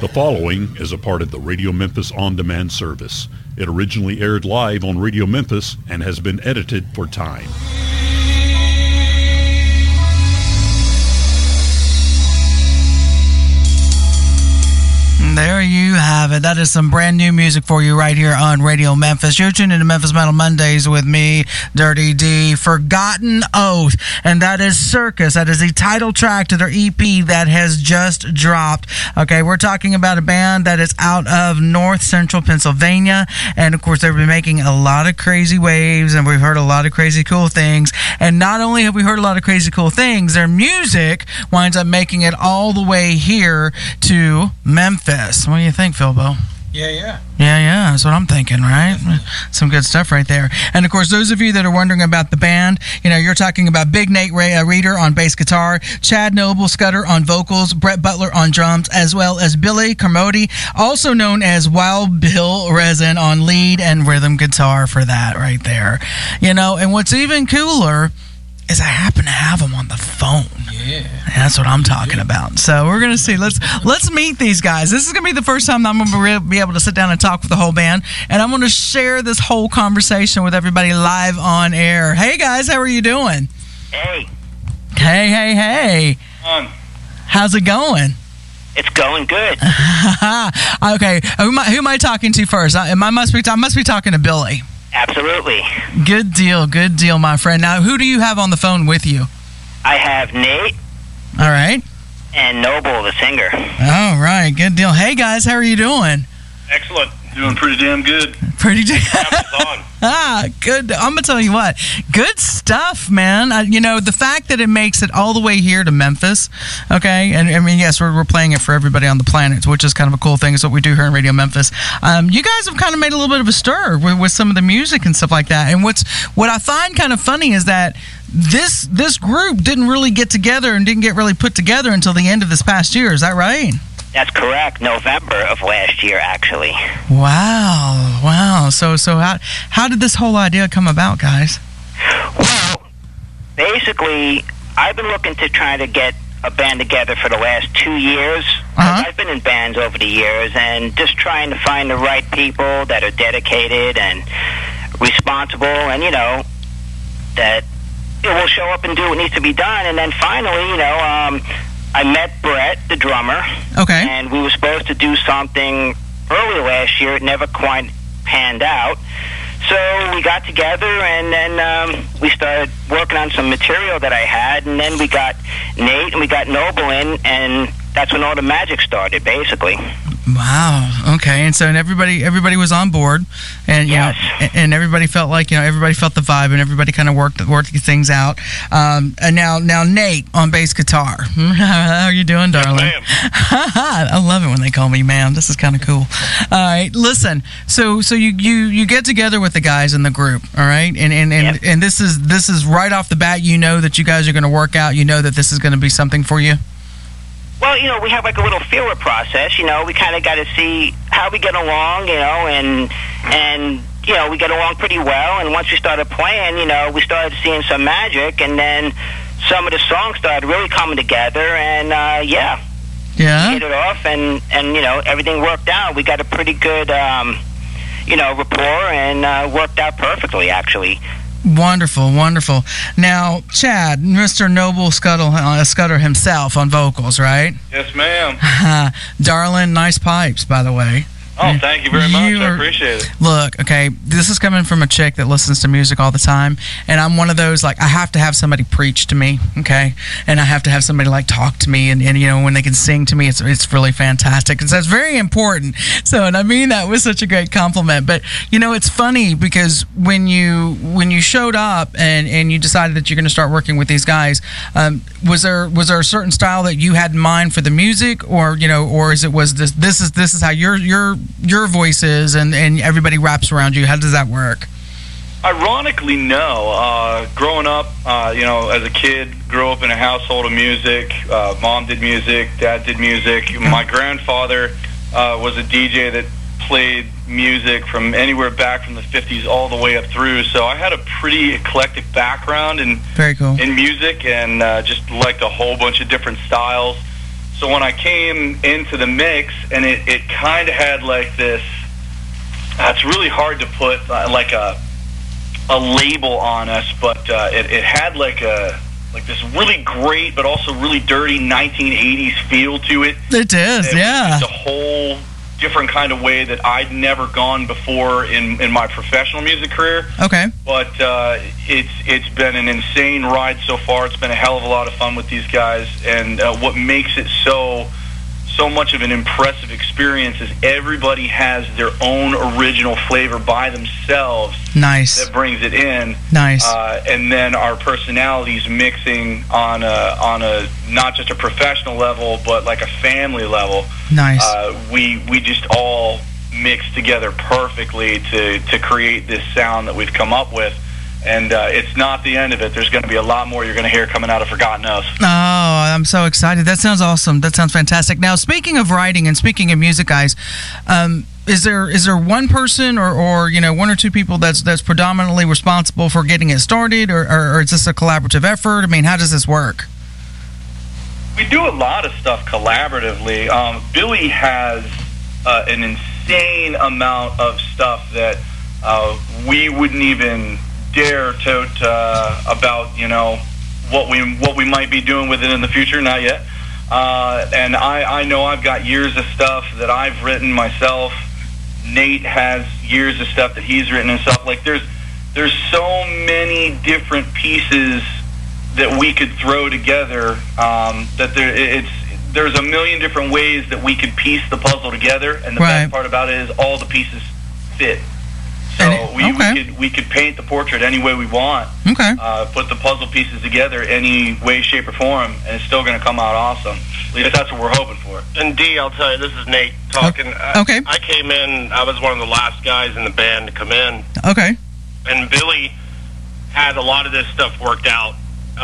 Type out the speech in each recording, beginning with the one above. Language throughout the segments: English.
The following is a part of the Radio Memphis on-demand service. It originally aired live on Radio Memphis and has been edited for time. There you have it. That is some brand new music for you right here on Radio Memphis. You're tuned into Memphis Metal Mondays with me, Dirty D. Forgotten Oath. And that is Circus. That is the title track to their EP that has just dropped. Okay, we're talking about a band that is out of North Central Pennsylvania. And of course, they've been making a lot of crazy waves, and we've heard a lot of crazy cool things. And not only have we heard a lot of crazy cool things, their music winds up making it all the way here to Memphis. What do you think, Philbo? Yeah, that's what I'm thinking, right? Some good stuff right there. And, of course, those of you that are wondering about the band, you know, you're talking about Big Nate Reeder on bass guitar, Chad Noble Scudder on vocals, Brett Butler on drums, as well as Billy Carmody, also known as Wild Bill Resin on lead and rhythm guitar for that right there. You know, and what's even cooler is I happen to have them on the phone. Yeah. That's what I'm talking about. So we're going to see. Let's meet these guys. This is going to be the first time that I'm going to be able to sit down and talk with the whole band. And I'm going to share this whole conversation with everybody live on air. Hey, guys. How are you doing? Hey. Hey. How's it going? It's going good. Okay. Who am I talking to first? I must be talking to Billy. Absolutely. Good deal, my friend. Now, who do you have on the phone with you? I have Nate. All right. And Noble, the singer. All right, good deal. Hey, guys, how are you doing? Excellent. Doing pretty damn good. Good. I'm going to tell you what. Good stuff, man. You know, the fact that it makes it all the way here to Memphis, okay? And, I mean, yes, we're playing it for everybody on the planet, which is kind of a cool thing. It's what we do here in Radio Memphis. You guys have kind of made a little bit of a stir with some of the music and stuff like that. And what I find kind of funny is that this group didn't really get together and didn't get really put together until the end of this past year. Is that right? That's correct. November of last year, actually. Wow. So how did this whole idea come about, guys? Well, basically, I've been looking to try to get a band together for the last 2 years. I've been in bands over the years and just trying to find the right people that are dedicated and responsible and, you know, that will show up and do what needs to be done. And then finally, you know, I met Brett, the drummer. Okay. And we were supposed to do something early last year. It never quite panned out. So we got together, and then we started working on some material that I had, and then we got Nate and we got Noble in, and that's when all the magic started, basically. Wow. Okay. And so everybody was on board, and you know, and everybody felt like, you know, everybody felt the vibe, and everybody kind of worked these things out. And now Nate on bass guitar. How are you doing, darling? Yes, I love it when they call me ma'am. This is kind of cool. All right. Listen. So you get together with the guys in the group. All right. And this is right off the bat. You know that you guys are going to work out. You know that this is going to be something for you. Well, you know, we have like a little feeler process. You know, we kind of got to see how we get along, you know, and you know, we get along pretty well. And once we started playing, you know, we started seeing some magic, and then some of the songs started really coming together, and we hit it off, and you know, everything worked out. We got a pretty good, you know, rapport, and worked out perfectly, actually. Wonderful. Now, Chad, Mr. Noble Scudder himself on vocals, right? Yes, ma'am. Darling, nice pipes, by the way. Oh, thank you very much. I appreciate it. Look, okay, this is coming from a chick that listens to music all the time, and I'm one of those, like, I have to have somebody preach to me, okay? And I have to have somebody, like, talk to me, and you know, when they can sing to me, it's really fantastic. And so it's very important. So, and I mean that with such a great compliment. But, you know, it's funny because when you showed up and you decided that you're going to start working with these guys, was there a certain style that you had in mind for the music, or, you know, or was this is how your voice is, and everybody wraps around you? How does that work? Ironically, no. Growing up, you know, as a kid, grew up in a household of music. Mom did music, Dad did music. My grandfather was a DJ that played music from anywhere back from the 50s all the way up through. So I had a pretty eclectic background in music, and just liked a whole bunch of different styles. So when I came into the mix, and it kind of had like this, it's really hard to put like a label on us, but it had like this really great but also really dirty 1980s feel to it. It does, yeah. It's a whole different kind of way that I'd never gone before in my professional music career. Okay. But it's been an insane ride so far. It's been a hell of a lot of fun with these guys, and what makes it so much of an impressive experience is everybody has their own original flavor by themselves. Nice. That brings it in. Nice. And then our personalities mixing on a not just a professional level, but like a family level. Nice. We just all mix together perfectly to create this sound that we've come up with. And it's not the end of it. There's going to be a lot more you're going to hear coming out of Forgotten Oath. Oh, I'm so excited. That sounds awesome. That sounds fantastic. Now, speaking of writing and speaking of music, guys, is there one person or one or two people that's predominantly responsible for getting it started, or is this a collaborative effort? I mean, how does this work? We do a lot of stuff collaboratively. Billy has an insane amount of stuff that we wouldn't even dare tote about what we might be doing with it in the future. Not yet. And I know I've got years of stuff that I've written myself. Nate has years of stuff that he's written and stuff. Like there's so many different pieces that we could throw together that there's a million different ways that we could piece the puzzle together, and the best part about it is all the pieces fit. So we could paint the portrait any way we want. Okay. Put the puzzle pieces together any way, shape, or form, and it's still going to come out awesome. At least that's what we're hoping for. And D, I'll tell you, this is Nate talking. Okay. I came in, I was one of the last guys in the band to come in. Okay. And Billy had a lot of this stuff worked out,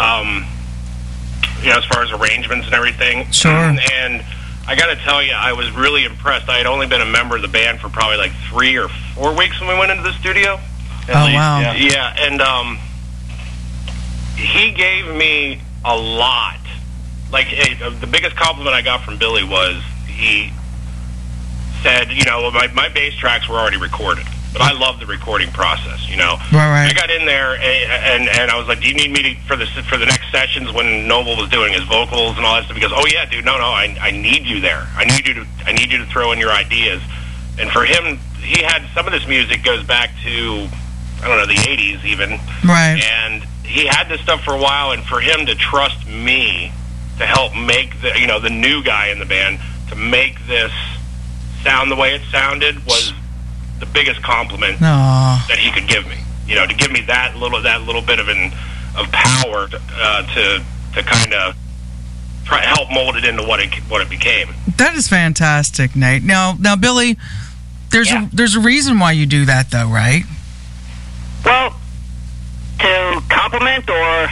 as far as arrangements and everything. Sure. And I got to tell you, I was really impressed. I had only been a member of the band for probably like 3 or 4 weeks when we went into the studio. Wow. Yeah, and he gave me a lot. Like, the biggest compliment I got from Billy was he said, my bass tracks were already recorded, but I love the recording process, Right. I got in there, and I was like, do you need me for the next sessions when Noble was doing his vocals and all that stuff? He goes, oh, yeah, dude, no, I need you there. I need you to throw in your ideas. And for him, he had some of this music goes back to, I don't know, the 80s even. Right. And he had this stuff for a while, and for him to trust me to help make the new guy in the band to make this sound the way it sounded was the biggest compliment that he could give me. To give me that little bit of power to kind of try to help mold it into what it became. That is fantastic, Nate. Now, Billy, there's a reason why you do that, though, right? Well, to compliment or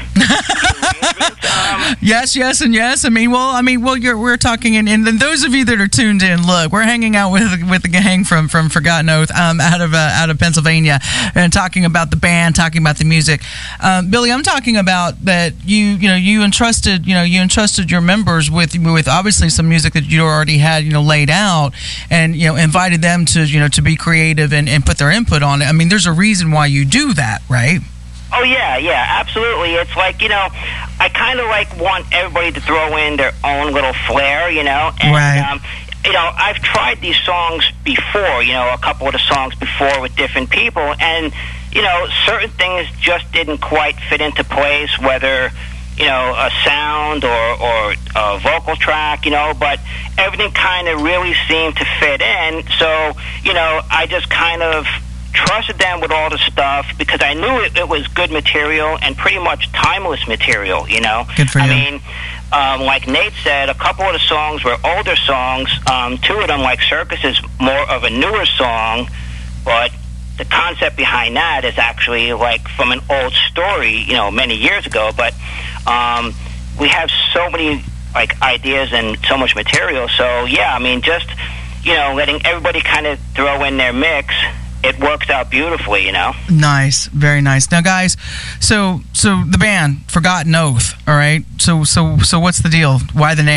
yes and yes. We're talking, and those of you that are tuned in, look, we're hanging out with the gang from Forgotten Oath out of Pennsylvania, and talking about the band, talking about the music. Billy, I'm talking about that you entrusted your members with obviously some music that you already had laid out, and invited them to be creative and put their input on it. I mean, there's a reason why you do that, right? Oh, yeah, absolutely. It's like, I kind of want everybody to throw in their own little flair, and, right. I've tried these songs before, a couple of the songs before with different people, and, certain things just didn't quite fit into place, whether, a sound or a vocal track, but everything kind of really seemed to fit in, so, I just kind of trusted them with all the stuff because I knew it was good material and pretty much timeless material, Good for you. I mean, like Nate said, a couple of the songs were older songs. 2 of them, like Circus, is more of a newer song, but the concept behind that is actually like from an old story, many years ago. But we have so many ideas and so much material. So yeah, I mean, just letting everybody kind of throw in their mix. It works out beautifully, Nice, very nice. Now, guys, so the band Forgotten Oath, all right. So what's the deal? Why the name?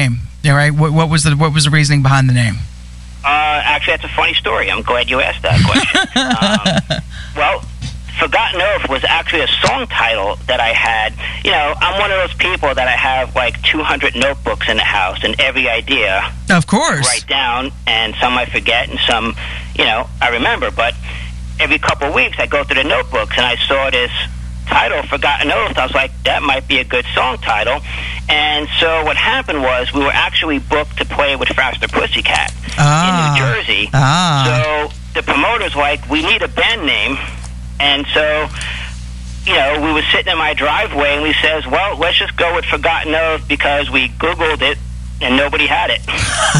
Yeah, right. What was the reasoning behind the name? Actually, that's a funny story. I'm glad you asked that question. Well, Forgotten Oath was actually a song title that I had. You know, I'm one of those people that I have like 200 notebooks in the house, and every idea, of course, I write down, and some I forget, and some, you know, I remember. But every couple of weeks, I go through the notebooks, and I saw this title, Forgotten Oath. I was like, that might be a good song title. And so what happened was we were actually booked to play with Faster Pussycat in New Jersey. So the promoters were like, we need a band name. And so, you know, we were sitting in my driveway, and we says, well, let's just go with Forgotten Oath, because we Googled it, and nobody had it.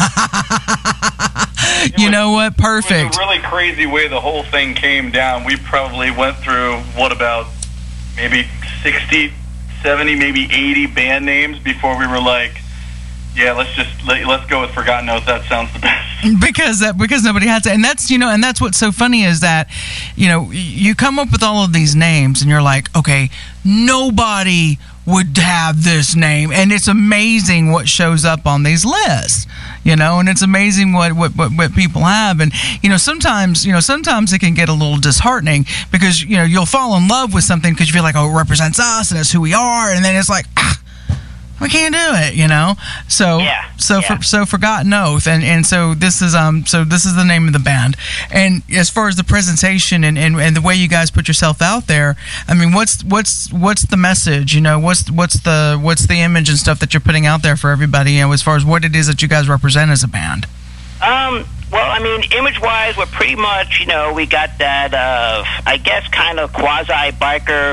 You know what? Perfect. It was a really crazy way the whole thing came down. We probably went through, what, about maybe 60, 70, maybe 80 band names before we were like, yeah, let's go with Forgotten Oath. That sounds the best. Because nobody has it. And that's, you know, and that's what's so funny is that, you know, you come up with all of these names and you're like, okay, nobody would have this name, and it's amazing what shows up on these lists, you know, and it's amazing what people have. And you know, sometimes it can get a little disheartening, because you know, you'll fall in love with something because you feel like, oh, it represents us and it's who we are, and then it's like, we can't do it, you know. So Forgotten Oath, and so this is the name of the band. And as far as the presentation and the way you guys put yourself out there, I mean, what's the message? You know, what's the image and stuff that you're putting out there for everybody? You know, as far as what it is that you guys represent as a band. Well, I mean, image-wise, we're pretty much, you know, we got that, I guess, kind of quasi-biker,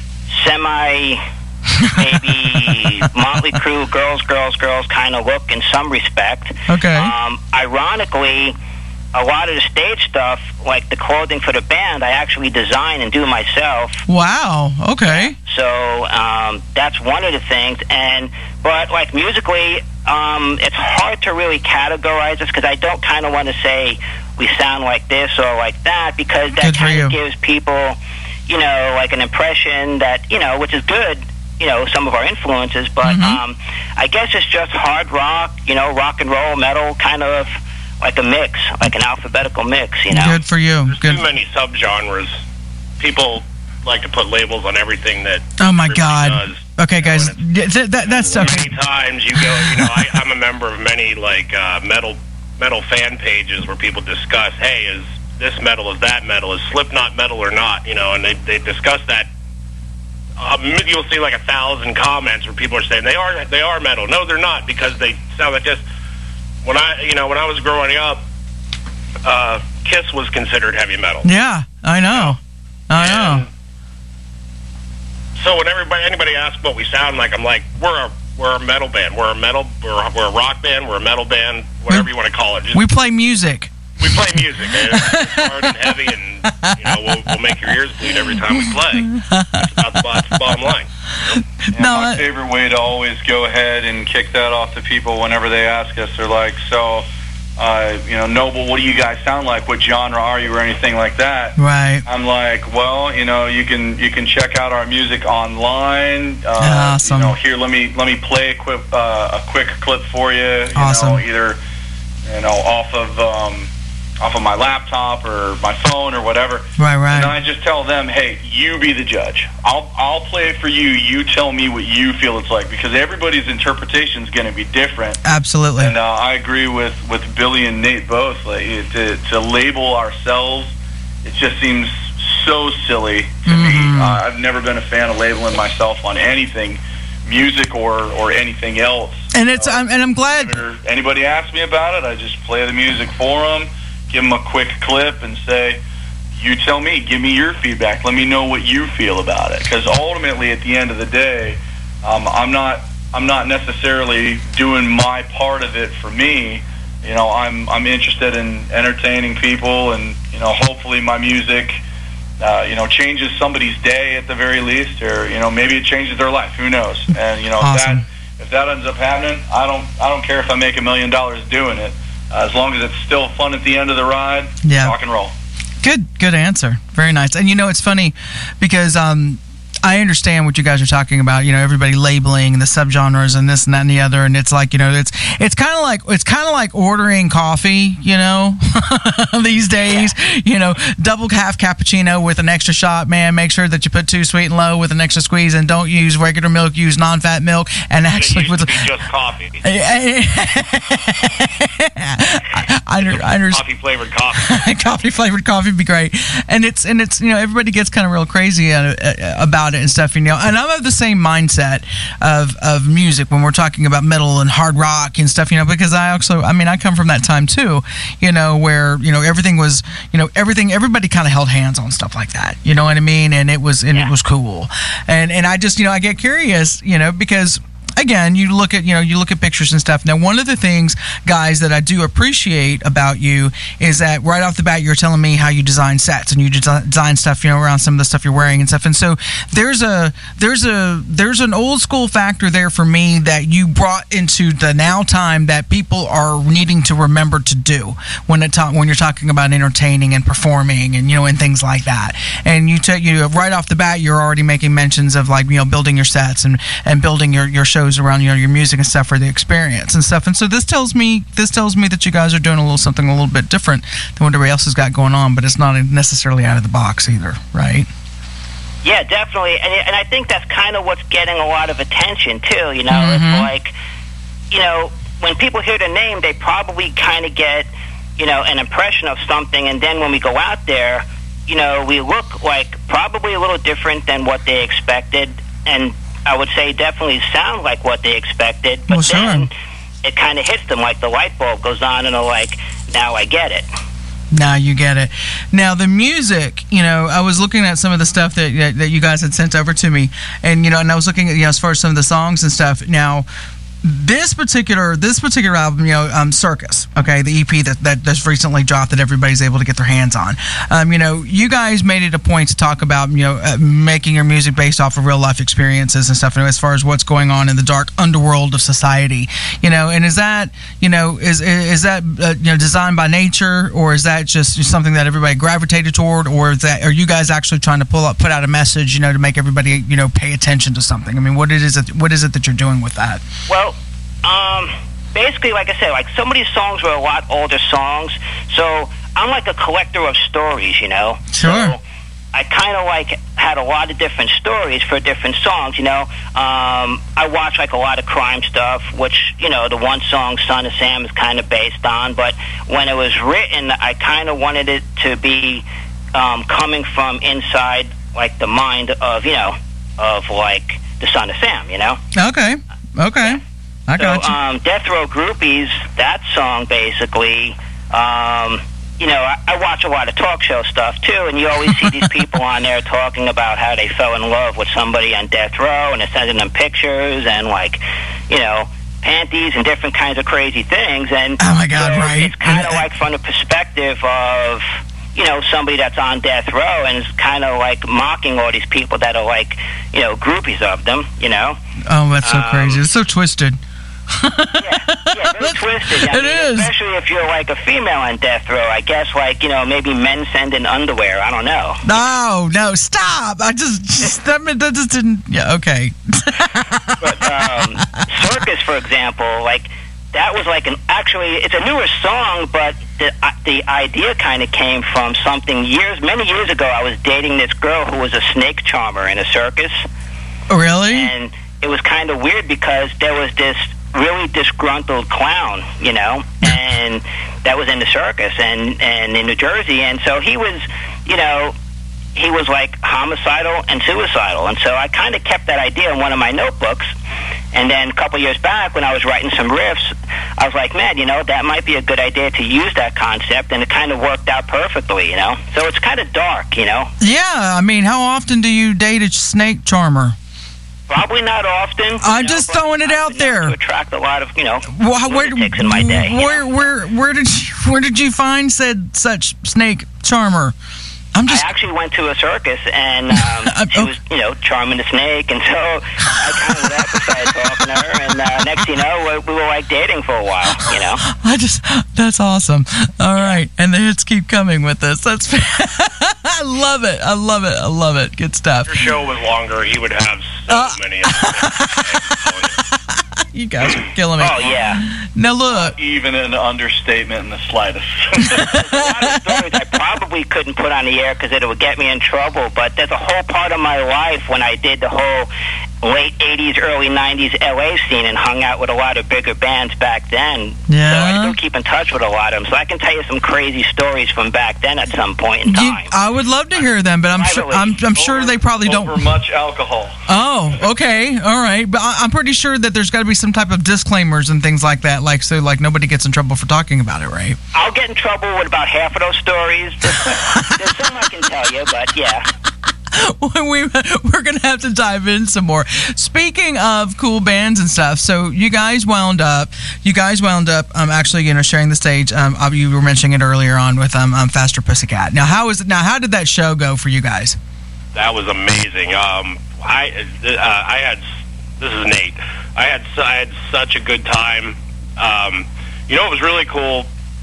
maybe Motley Crue, girls kind of look in some respect. Okay. Ironically, a lot of the stage stuff, like the clothing for the band, I actually design and do myself. Wow. Okay. So that's one of the things. But like musically, it's hard to really categorize us, because I don't kind of want to say we sound like this or like that, because that kind of gives people, you know, like an impression that, you know, which is good, you know, some of our influences, but I guess it's just hard rock, you know, rock and roll, metal, kind of like a mix, like an alphabetical mix, you know. Good for you. There's too many subgenres. People like to put labels on everything that. Oh my God. Does. Okay, guys, that's okay. Many times you go, you know, I'm a member of many like metal fan pages where people discuss, hey, is this metal, is that metal, is Slipknot metal or not, you know, and they discuss that. You'll see like 1,000 comments where people are saying they are metal. No, they're not, because they sound like this. When I was growing up, Kiss was considered heavy metal. Yeah, I know. So when anybody asks what we sound like, I'm like, we're a metal band. We're a rock band. We're a metal band. Whatever you want to call it. We play music. We play music. It's hard and heavy, and you know, we'll make your ears bleed every time we play. That's the bottom line. My favorite way to always go ahead and kick that off to people whenever they ask us, they're like, so, you know, Noble, what do you guys sound like? What genre are you, or anything like that? Right. I'm like, well, you know, you can check out our music online. Awesome. You know, here, let me play a quick clip for you. Awesome. Know, either, you know, off of my laptop or my phone or whatever. Right. And I just tell them, hey, you be the judge. I'll play it for you. You tell me what you feel it's like, because everybody's interpretation is going to be different. Absolutely. And I agree with Billy and Nate both. Like, to label ourselves, it just seems so silly to me. I've never been a fan of labeling myself on anything, music or anything else. And I'm glad. If anybody asks me about it, I just play the music for them. Give them a quick clip and say, you tell me, give me your feedback. Let me know what you feel about it. Because ultimately, at the end of the day, I'm not necessarily doing my part of it for me. You know, I'm interested in entertaining people, and you know, hopefully my music, you know, changes somebody's day at the very least, or you know, maybe it changes their life. Who knows? And you know, awesome. if that ends up happening, I don't care if I make $1 million doing it. As long as it's still fun at the end of the ride, rock and roll. Good answer. Very nice. And you know, it's funny because I understand what you guys are talking about. Everybody labeling the subgenres and this and that and the other, and it's like it's kind of like ordering coffee. These days, double half cappuccino with an extra shot. Man, make sure that you put 2 sweet and low with an extra squeeze, and don't use regular milk. Use non-fat milk, and actually it used to be just coffee. Coffee flavored coffee. Coffee flavored coffee would be great, and it's everybody gets kind of real crazy about it and stuff. And I'm of the same mindset of music when we're talking about metal and hard rock and stuff. Because I come from that time too. Where everything was everybody kind of held hands on stuff like that. You know what I mean? And it was cool. And I just I get curious. Because again, you look at pictures and stuff. Now, one of the things, guys, that I do appreciate about you is that right off the bat, you're telling me how you design sets and you design stuff, around some of the stuff you're wearing and stuff. And so there's an old school factor there for me that you brought into the now time that people are needing to remember to do when you're talking about entertaining and performing and and things like that. And you right off the bat, you're already making mentions of building your sets and building your shows around your music and stuff for the experience and stuff. And so this tells me that you guys are doing something a little bit different than what everybody else has got going on, but it's not necessarily out of the box either, right? Yeah, definitely. And I think that's kind of what's getting a lot of attention too. Mm-hmm. It's like, when people hear the name, they probably kind of get an impression of something, and then when we go out there, we look like probably a little different than what they expected, and I would say definitely sound like what they expected, but then it kind of hits them like the light bulb goes on, and they're like, now I get it. Now you get it. Now the music, I was looking at some of the stuff that you guys had sent over to me, and and I was looking at as far as some of the songs and stuff. Now, this particular album, Circus, okay, the EP that's recently dropped that everybody's able to get their hands on. You guys made it a point to talk about making your music based off of real life experiences and stuff, as far as what's going on in the dark underworld of society. And is that is that designed by nature, or is that just something that everybody gravitated toward, or are you guys actually trying to put out a message to make everybody pay attention to something? I mean, what is it that you're doing with that? Well, basically, like I said, some of these songs were a lot older songs, so I'm like a collector of stories, Sure. So I kind of had a lot of different stories for different songs, I watch a lot of crime stuff, which, the one song, Son of Sam, is kind of based on, but when it was written, I kind of wanted it to be coming from inside, the mind of, of, the Son of Sam, Okay. Okay. Yeah. I got you. Death Row Groupies, that song basically, I watch a lot of talk show stuff too, and you always see these people on there talking about how they fell in love with somebody on death row, and they're sending them pictures and panties and different kinds of crazy things. And oh my God, so right? It's kind of from the perspective of somebody that's on death row, and it's kind of mocking all these people that are groupies of them, Oh, that's so crazy. It's so twisted. yeah, very twisted. It is. Especially if you're a female on death row. I guess maybe men send in underwear. I don't know. No, stop! That just didn't. Yeah, okay. But Circus, for example, that was actually it's a newer song, but the idea kind of came from something many years ago. I was dating this girl who was a snake charmer in a circus. Oh, really? And it was kind of weird because there was this really disgruntled clown, and that was in the circus and in New Jersey, and so he was, he was homicidal and suicidal, and so I kind of kept that idea in one of my notebooks. And then a couple years back, when I was writing some riffs, I was like, man, that might be a good idea to use that concept, and it kind of worked out perfectly, So it's kind of dark, Yeah, I mean, how often do you date a snake charmer? Probably not often. I'm just throwing it out there. To attract a lot of, lunatics in my day. Where did you find such snake charmer? I actually went to a circus, and she was, charming the snake, and so I kind of left beside talking to her, and next thing you know, we were dating for a while, That's awesome. All right, and the hits keep coming with this. I love it. I love it. I love it. Good stuff. If your show was longer, he would have so many. You guys are killing me. Oh, yeah. Now, look. Even an understatement in the slightest. There's a lot of stories I probably couldn't put on the air because it would get me in trouble, but there's a whole part of my life when I did the whole late 80s, early 90s LA scene and hung out with a lot of bigger bands back then. Yeah. So I still keep in touch with a lot of them. So I can tell you some crazy stories from back then at some point in time. I would love to hear them, but I'm sure they probably don't. Over much alcohol. Oh, okay, all right. But I'm pretty sure that there's got to be some type of disclaimers and things like that, like nobody gets in trouble for talking about it, right? I'll get in trouble with about half of those stories. There's some I can tell you, but yeah. We're going to have to dive in some more. Speaking of cool bands and stuff, so you guys wound up actually, sharing the stage. You were mentioning it earlier on with Faster Pussycat. Now, how did that show go for you guys? That was amazing. I had, this is Nate. I had such a good time. It was really cool.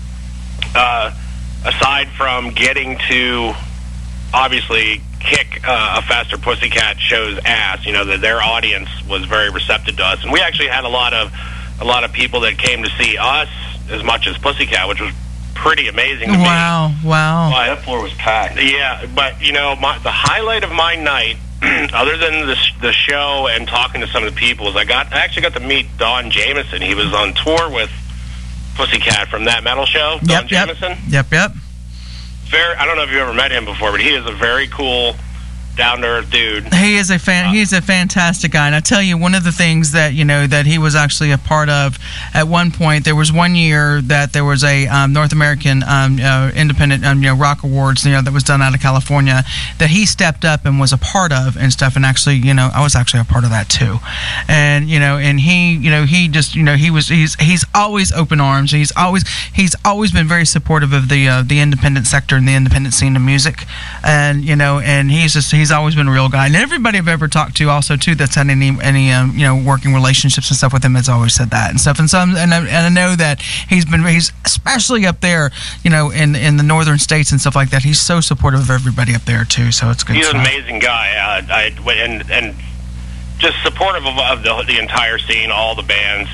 Aside from getting to obviously kick a Faster Pussycat show's ass, that their audience was very receptive to us, and we actually had a lot of people that came to see us as much as Pussycat, which was pretty amazing to me. Wow. That floor was packed. Yeah, but the highlight of my night, other than the show and talking to some of the people, is I actually got to meet Don Jamieson. He was on tour with Pussycat from that metal show. Don Jamieson. Yep. I don't know if you've ever met him before, but he is a very cool, down-to-earth dude. He is he's a fantastic guy, and I tell you, one of the things that that he was actually a part of at one point. There was one year that there was a North American independent rock awards that was done out of California that he stepped up and was a part of and stuff. And actually, I was actually a part of that too. And and he just he's always open arms. He's always been very supportive of the independent sector and the independent scene of music. And and he's always been a real guy. And everybody I've ever talked to also too that's had any working relationships and stuff with him has always said that and stuff. And so and I know that he's especially up there in the northern states and stuff like that. He's so supportive of everybody up there too. So it's good. He's an amazing guy. And just supportive of the entire scene, all the bands.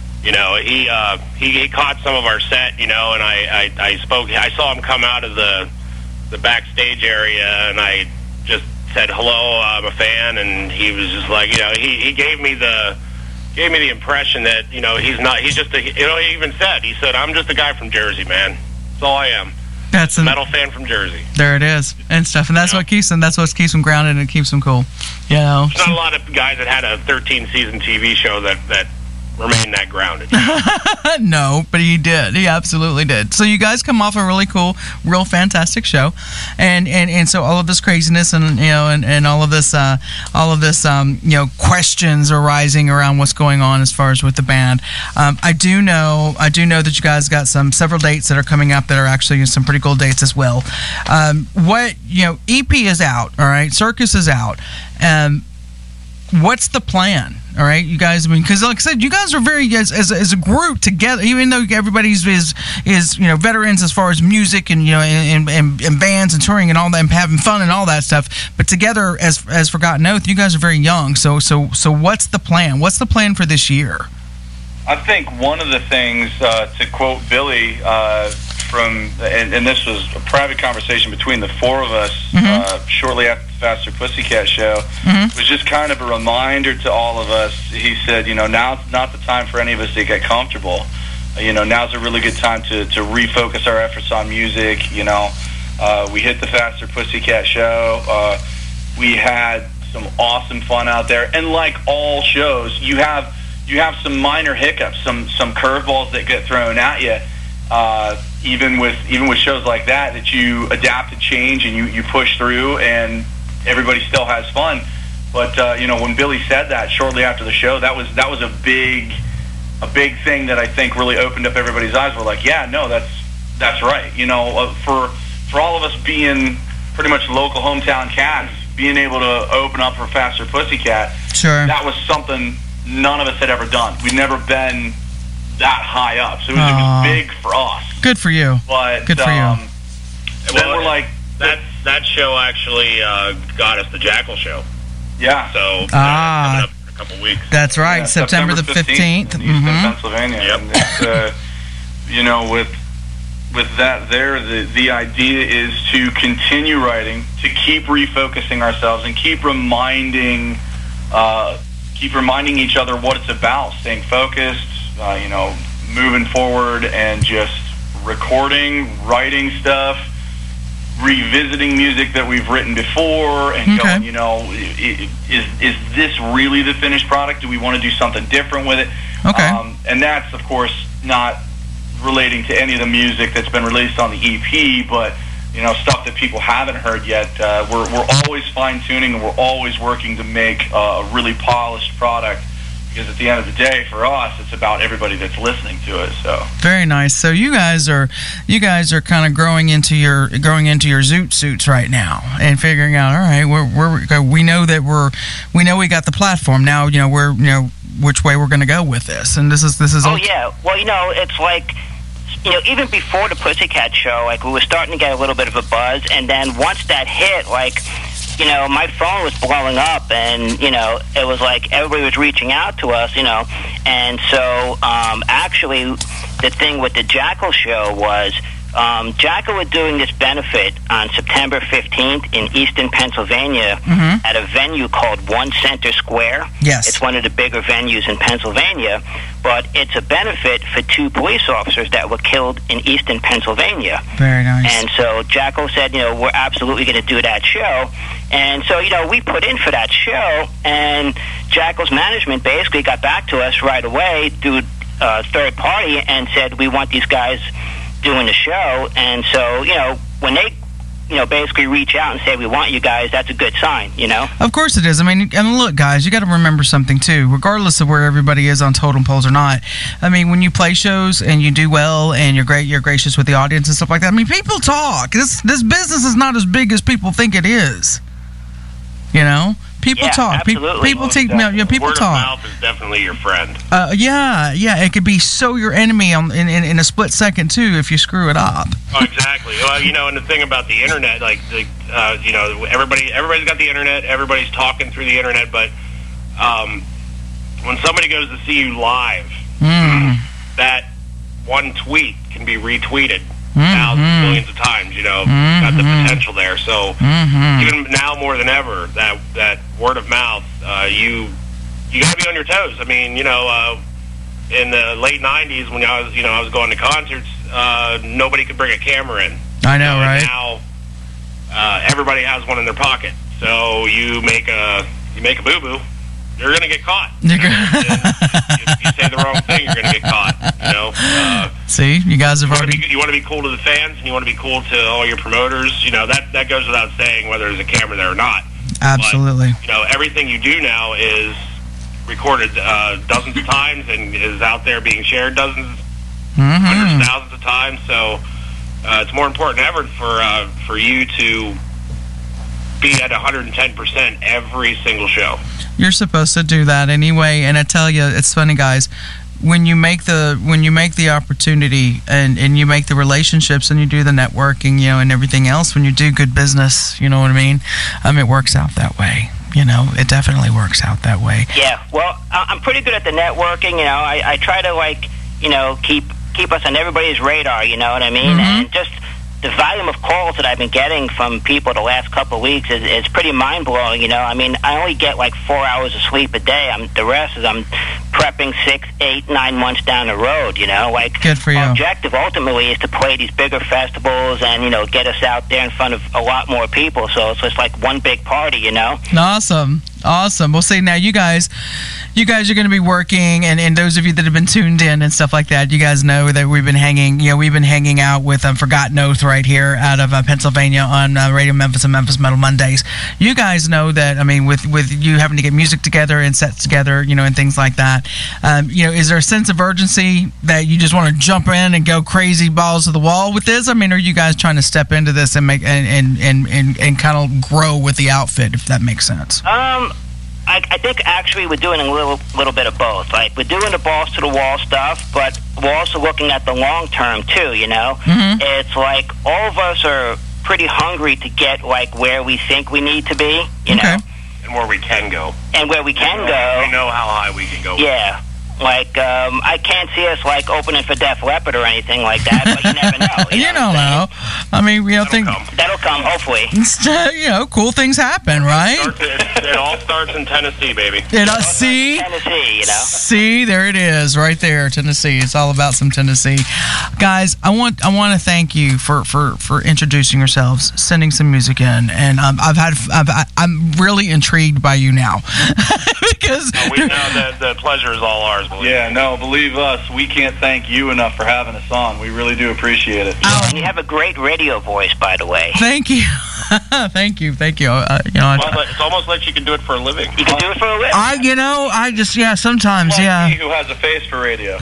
He caught some of our set. And I saw him come out of the backstage area, and I just said hello, I'm a fan, and he was just like, he gave me the impression that he's just he even said I'm just a guy from Jersey, man. That's all I am. That's a metal fan from Jersey. There it is and stuff, and that's what keeps him. That's what keeps him grounded and keeps him cool. There's not a lot of guys that had a 13-season TV show that remain that grounded. No, but he did. He absolutely did. So you guys come off a really cool, real fantastic show, and so all of this craziness and and all of this questions arising around what's going on as far as with the band. I do know that you guys got several dates that are coming up that are actually some pretty cool dates as well. EP is out. All right, Circus is out. What's the plan? All right, you guys. Because like I said, you guys are very as a group together. Even though everybody's is veterans as far as music and and bands and touring and all that and having fun and all that stuff. But together as Forgotten Oath, you guys are very young. So what's the plan? What's the plan for this year? I think one of the things, to quote Billy, and this was a private conversation between the four of us shortly after the Faster Pussycat show, was just kind of a reminder to all of us. He said, now's not the time for any of us to get comfortable. Now's a really good time to refocus our efforts on music. We hit the Faster Pussycat show. We had some awesome fun out there. And like all shows, you have some minor hiccups, some curveballs that get thrown at you. Even with shows like that you adapt and change and you push through and everybody still has fun. But when Billy said that shortly after the show, that was a big thing that I think really opened up everybody's eyes. We're like, yeah, no, that's right. For all of us being pretty much local hometown cats, being able to open up for Faster Pussycat, sure, that was something none of us had ever done. We'd never been that high up, so it was big for us. Good for you. But good for you. Then we're like, that's that show actually got us the Jackal show. Yeah. So coming up in a couple weeks. That's right, Yeah, September the 15th. in Easton, Pennsylvania. Yep. And it's, you know, with that there, the idea is to continue writing, to keep refocusing ourselves, and keep reminding each other what it's about, staying focused, you know, moving forward, and just recording, writing stuff, revisiting music that we've written before, and going, you know, is this really the finished product? Do we want to do something different with it? Okay. And that's, of course, not relating to any of the music that's been released on the EP, but, you know, stuff that people haven't heard yet. We're always fine-tuning, and we're always working to make a really polished product, because at the end of the day, for us, it's about everybody that's listening to it. So very nice. So you guys are kind of growing into your zoot suits right now, and figuring out, all right, we know we got the platform now. You know, which way we're going to go with this, and this is. Oh yeah. Well, you know, it's like, you know, even before the Pussycat show, like, we were starting to get a little bit of a buzz, and then once that hit, like, you know, my phone was blowing up, and, you know, it was like everybody was reaching out to us, you know. And so actually the thing with the Jackal show was Jackal was doing this benefit on September 15th in Easton, Pennsylvania, at a venue called One Center Square. Yes. It's one of the bigger venues in Pennsylvania, but it's a benefit for 2 police officers that were killed in Easton, Pennsylvania. Very nice. And so Jackal said, you know, we're absolutely going to do that show. And so, you know, we put in for that show, and Jackal's management basically got back to us right away through third party and said, we want these guys doing the show. And so, you know, when they, you know, basically reach out and say, we want you guys, that's a good sign, you know? Of course it is. I mean, and look, guys, you got to remember something, too. Regardless of where everybody is on totem poles or not, I mean, when you play shows and you do well and you're gracious with the audience and stuff like that, I mean, people talk. This business is not as big as people think it is. You know? People talk. Absolutely. People people Word talk. of mouth is definitely your friend. Yeah. It could be so your enemy in a split second, too, if you screw it up. Oh, exactly. Well, you know, and the thing about the internet, like, you know, everybody's got the internet, everybody's talking through the internet, but when somebody goes to see you live, that one tweet can be retweeted thousands, millions of times, you know, got the potential there. So even now more than ever, that word of mouth, you got to be on your toes. I mean, you know, in the late 90s when I was going to concerts, nobody could bring a camera in. I know, right? Now everybody has one in their pocket. So you make a boo-boo, you're going to get caught. If you say the wrong thing, you're going to get caught. You know. See, you guys have already. You want to be cool to the fans, and you want to be cool to all your promoters. You know, that goes without saying, whether there's a camera there or not. Absolutely. But, you know, everything you do now is recorded dozens of times and is out there being shared dozens, hundreds, thousands of times. So it's more important than ever for you to be at 110% every single show. You're supposed to do that anyway, and I tell you, it's funny, guys. When you make the opportunity and you make the relationships and you do the networking, you know, and everything else, when you do good business, you know what I mean? It works out that way. You know, it definitely works out that way. Yeah, well, I'm pretty good at the networking. You know, I try to, like, you know, keep us on everybody's radar. You know what I mean? And just the volume of calls that I've been getting from people the last couple of weeks is pretty mind-blowing, you know. I mean, I only get like 4 hours of sleep a day. The rest is I'm prepping 6, 8, 9 months down the road, you know. Like, good for you. Our objective ultimately is to play these bigger festivals and, you know, get us out there in front of a lot more people. So it's just like one big party, you know. Awesome. Well, see, now you guys are going to be working, and those of you that have been tuned in and stuff like that, you guys know that we've been hanging out with Forgotten Oath right here out of Pennsylvania on Radio Memphis and Memphis Metal Mondays. You guys know that, I mean, with you having to get music together and sets together, you know, and things like that, you know, is there a sense of urgency that you just want to jump in and go crazy balls to the wall with this? I mean, are you guys trying to step into this and make and kind of grow with the outfit, if that makes sense? I think actually we're doing a little bit of both. Like, we're doing the balls to the wall stuff, but we're also looking at the long term too, you know? It's like all of us are pretty hungry to get like where we think we need to be, you know, and where we can go, and where we can go. We know how high we can go. Yeah. Like, I can't see us, like, opening for Def Leppard or anything like that, but you never know. You don't know. I mean, you know, that'll come, hopefully. You know, cool things happen, right? It all starts in Tennessee, baby. See? Tennessee, you know? See, there it is, right there, Tennessee. It's all about some Tennessee. Guys, I want to thank you for introducing yourselves, sending some music in, and I'm really intrigued by you now. Because we know the pleasure is all ours. Believe us, we can't thank you enough for having us on. We really do appreciate it. And you have a great radio voice, by the way. Thank you. Thank you. It's almost like you can do it for a living. You can do it for a living. Sometimes, like me, who has a face for radio.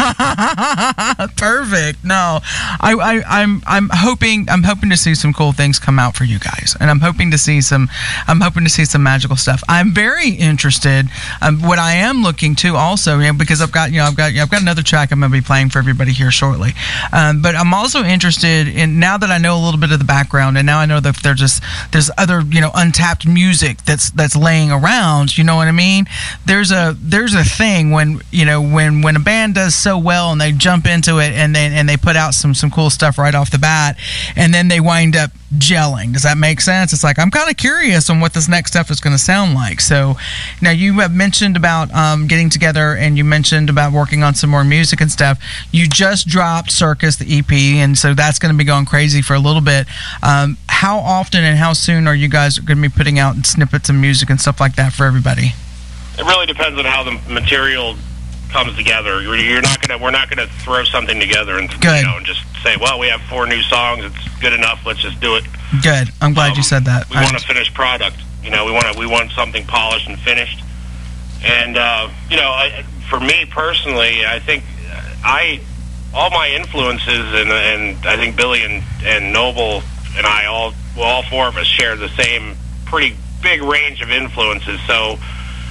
Perfect. No, I'm hoping to see some cool things come out for you guys, and I'm hoping to see some magical stuff. I'm very interested. What I am looking to also, because I've got another track I'm going to be playing for everybody here shortly. But I'm also interested in, now that I know a little bit of the background, and now I know that there's other untapped music that's laying around. You know what I mean? There's a thing when a band does so well and they jump into it and they put out some cool stuff right off the bat, and then they wind up gelling. Does that make sense? It's like, I'm kind of curious on what this next stuff is going to sound like. So now you have mentioned about getting together, and you mentioned about working on some more music and stuff. You just dropped Circus, the EP, and so that's going to be going crazy for a little bit. How often and how soon are you guys going to be putting out snippets of music and stuff like that for everybody? It really depends on how the material comes together. We're not gonna throw something together and just say, well, we have 4 new songs, it's good enough, let's just do it. Good. I'm glad you said that. We want a finished product. We want something polished and finished. And for me personally, I think all my influences, and I think Billy and Noble and I all 4 of us share the same pretty big range of influences. So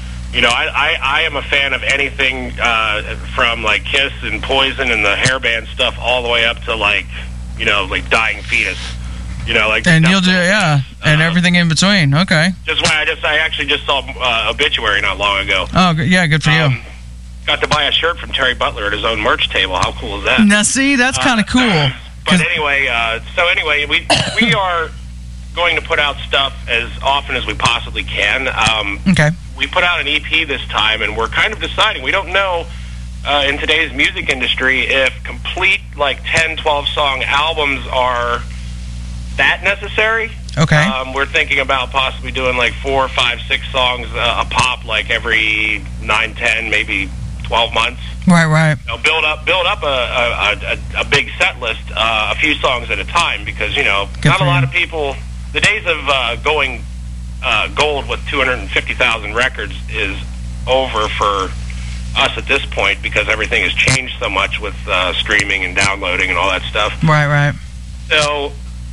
I am a fan of anything from like Kiss and Poison and the hairband stuff all the way up to like Dying Fetus. And you'll do and everything in between. Okay. Just why I actually just saw Obituary not long ago. Oh yeah, good for you. Got to buy a shirt from Terry Butler at his own merch table. How cool is that? Now see, that's kind of cool. But anyway, we are going to put out stuff as often as we possibly can. Okay. We put out an EP this time, and we're kind of deciding. We don't know in today's music industry if complete 10, 12-song albums are that necessary. Okay. We're thinking about possibly doing 4, 5, 6 songs a pop, every 9, 10, maybe 12 months. Right. Build up a big set list, a few songs at a time, because not a lot of people. The days of going gold with 250,000 records is over for us at this point, because everything has changed so much with streaming and downloading and all that stuff. Right. So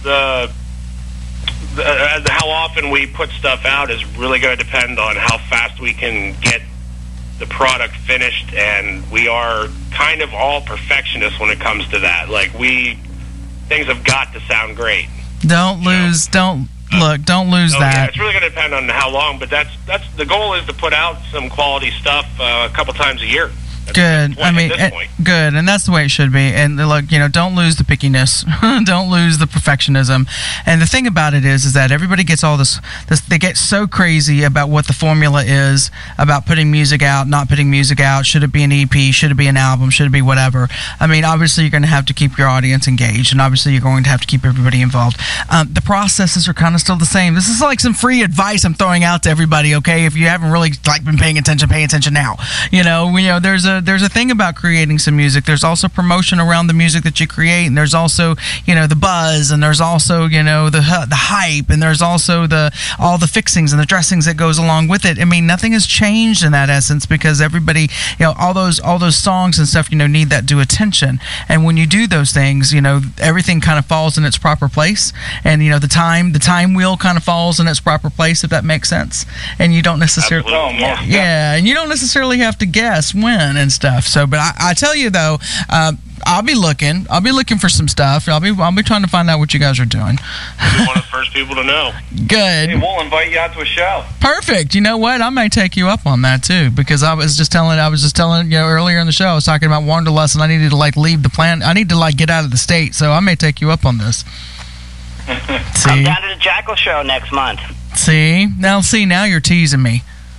how often we put stuff out is really going to depend on how fast we can get the product finished, and we are kind of all perfectionists when it comes to that. Things have got to sound great. Don't lose that. Yeah, it's really going to depend on how long, but that's the goal is to put out some quality stuff a couple times a year. Good. Good, and that's the way it should be. And look, don't lose the pickiness, don't lose the perfectionism. And the thing about it is that everybody gets all this. They get so crazy about what the formula is about putting music out, not putting music out. Should it be an EP? Should it be an album? Should it be whatever? I mean, obviously you're going to have to keep your audience engaged, and obviously you're going to have to keep everybody involved. The processes are kind of still the same. This is like some free advice I'm throwing out to everybody. Okay, if you haven't really been paying attention, pay attention now. There's a thing about creating some music. There's also promotion around the music that you create, and there's also the buzz, and there's also the hype, and there's also all the fixings and the dressings that goes along with it. I mean, nothing has changed in that essence, because everybody, all those songs and stuff, need that due attention. And when you do those things, everything kind of falls in its proper place, and the time wheel kind of falls in its proper place, if that makes sense. And you don't necessarily, and you don't necessarily have to guess when and stuff. So, but I tell you though, I'll be looking. I'll be looking for some stuff. I'll be trying to find out what you guys are doing. You'll be one of the first people to know. Good. Hey, we'll invite you out to a show. Perfect. You know what? I may take you up on that too, because I was just telling you know, earlier in the show, I was talking about Wanderlust, and I needed to like leave the plan. I need to like get out of the state, so I may take you up on this. Come down to the Jackal show next month. See? Now you're teasing me.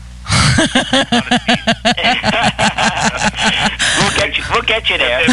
We'll get you there.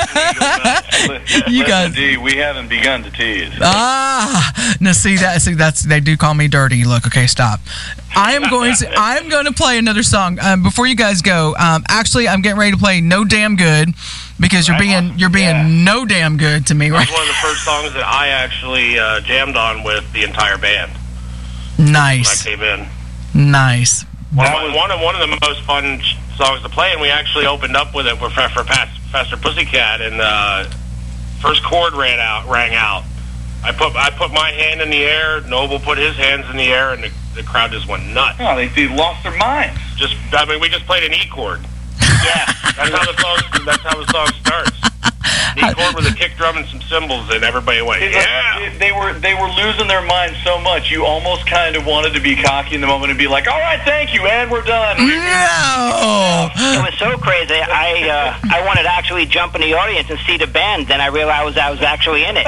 You guys, we haven't begun to tease. No, that's they do call me dirty. Look, okay, stop. I'm going to play another song before you guys go. Actually, I'm getting ready to play "No Damn Good" because you're being no damn good to me. Right? It was one of the first songs that I actually jammed on with the entire band. Nice. When I came in. Nice. One of the most fun songs to play, and we actually opened up with it for Faster Pussycat, and first chord rang out. I put my hand in the air, Noble put his hands in the air, and the crowd just went nuts. Oh, they lost their minds. We just played an E chord. Yeah, that's how the song starts. An E chord with a kick drum and some cymbals, and everybody went, yeah. They were losing their minds so much, you almost kind of wanted to be cocky in the moment and be like, all right, thank you, and we're done. No! It was so crazy. I wanted to actually jump in the audience and see the band, then I realized I was actually in it.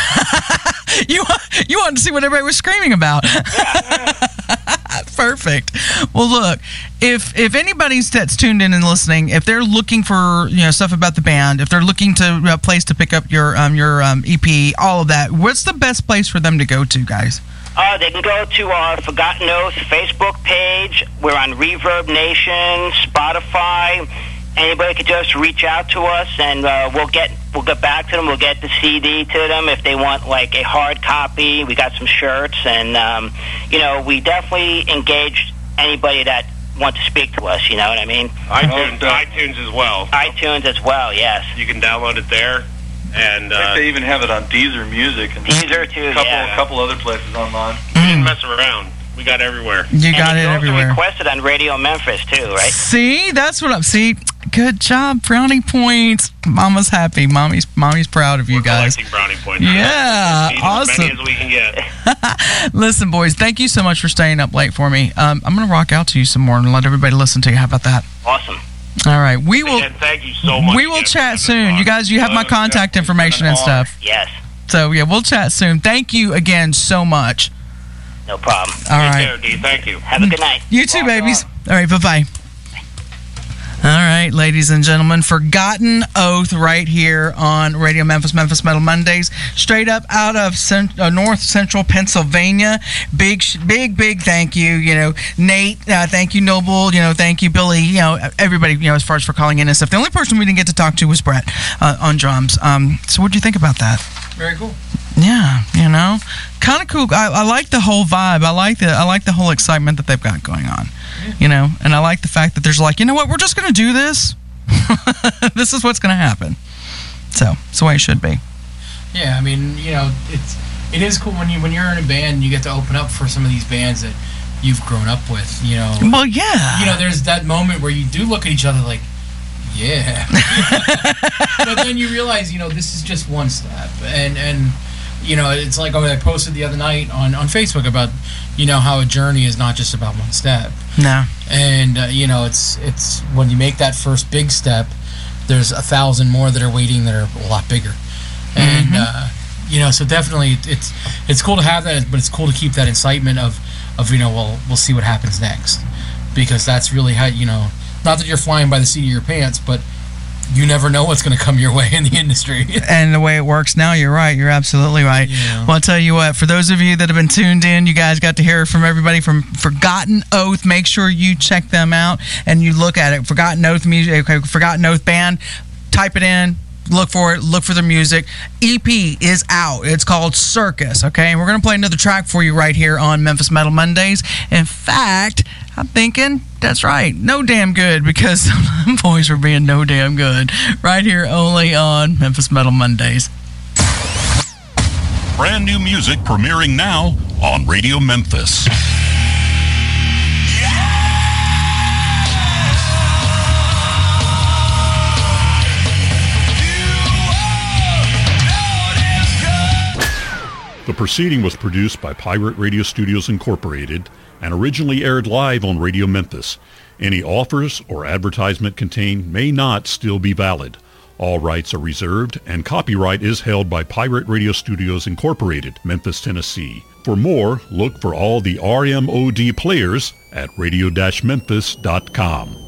You wanted to see what everybody was screaming about. Yeah. Perfect. Well, look, if anybody's that's tuned in and listening, if they're looking for stuff about the band, if they're looking to a place to pick up your EP, all of that, what's the best place for them to go to, guys? They can go to our Forgotten Oath Facebook page. We're on Reverb Nation, Spotify. Anybody could just reach out to us, and we'll get back to them. We'll get the CD to them if they want like a hard copy. We got some shirts, and we definitely engage anybody that wants to speak to us. You know what I mean? iTunes as well. iTunes as well. Yes. You can download it there, and I think they even have it on Deezer Music and Deezer too. a couple other places online. We didn't mess around. We got everywhere. You got it everywhere. Also requested on Radio Memphis too, right? See, that's what I'm. See, good job, brownie points. Mama's happy. Mommy's proud of you guys. Collecting brownie points. Yeah, awesome. As many as we can get. Listen, boys, thank you so much for staying up late for me. I'm gonna rock out to you some more and let everybody listen to you. How about that? Awesome. All right, we will. Again, thank you so much. We will chat soon. You guys, you have my contact information and stuff. Yes. So yeah, we'll chat soon. Thank you again so much. No problem. All right. Take care, D. Thank you. Have a good night. You too, babies. All right, bye-bye. All right, ladies and gentlemen, Forgotten Oath right here on Radio Memphis Metal Mondays, straight up out of north central Pennsylvania. Big thank you, Nate, thank you, Noble, thank you, Billy, everybody, as far as for calling in and stuff. The only person we didn't get to talk to was Brett on drums. So what do you think about that? Very cool. Yeah, kind of cool. I like the whole vibe. I like the whole excitement that they've got going on. Yeah. And I like the fact that there's like, you know what, we're just going to do this. This is what's going to happen. So it's the way it should be. Yeah, I mean, it is cool when you're in a band, you get to open up for some of these bands that you've grown up with. Well, yeah. There's that moment where you do look at each other like, yeah. But then you realize, this is just one step, and it's like I posted the other night on Facebook about how a journey is not just about one step. No. And it's when you make that first big step, there's 1,000 more that are waiting that are a lot bigger. And so definitely it's cool to have that, but it's cool to keep that excitement of we'll see what happens next, because that's really how not that you're flying by the seat of your pants, but you never know what's going to come your way in the industry. And the way it works now, you're right. You're absolutely right. Yeah. Well, I'll tell you what, for those of you that have been tuned in, you guys got to hear from everybody from Forgotten Oath. Make sure you check them out and you look at it. Forgotten Oath music, Forgotten Oath band. Type it in. Look for it. Look for their music. EP is out. It's called Circus, okay? And we're going to play another track for you right here on Memphis Metal Mondays. In fact, I'm thinking, that's right, No Damn Good, because some boys were being no damn good. Right here only on Memphis Metal Mondays. Brand new music premiering now on Radio Memphis. You The proceeding was produced by Pirate Radio Studios Incorporated and originally aired live on Radio Memphis. Any offers or advertisement contained may not still be valid. All rights are reserved, and copyright is held by Pirate Radio Studios Incorporated, Memphis, Tennessee. For more, look for all the RMOD players at radio-memphis.com.